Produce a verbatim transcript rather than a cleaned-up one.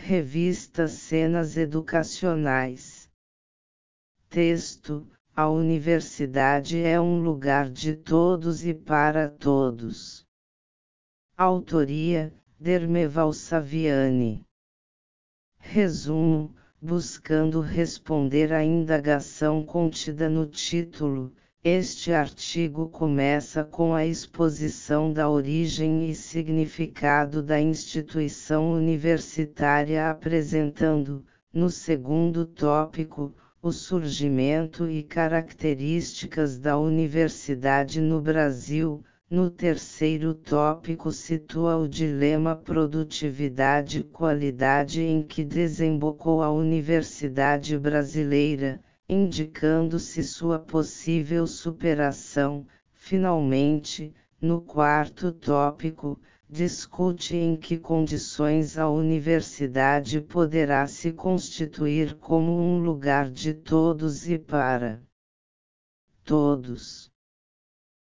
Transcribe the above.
Revista Cenas Educacionais. Texto: a universidade é um lugar de todos e para todos. Autoria: Dermeval Saviani. Resumo: buscando responder à indagação contida no título, este artigo começa com a exposição da origem e significado da instituição universitária, apresentando, no segundo tópico, o surgimento e características da universidade no Brasil. No terceiro tópico situa o dilema produtividade-qualidade em que desembocou a universidade brasileira, indicando-se sua possível superação. Finalmente, no quarto tópico, discute em que condições a universidade poderá se constituir como um lugar de todos e para todos.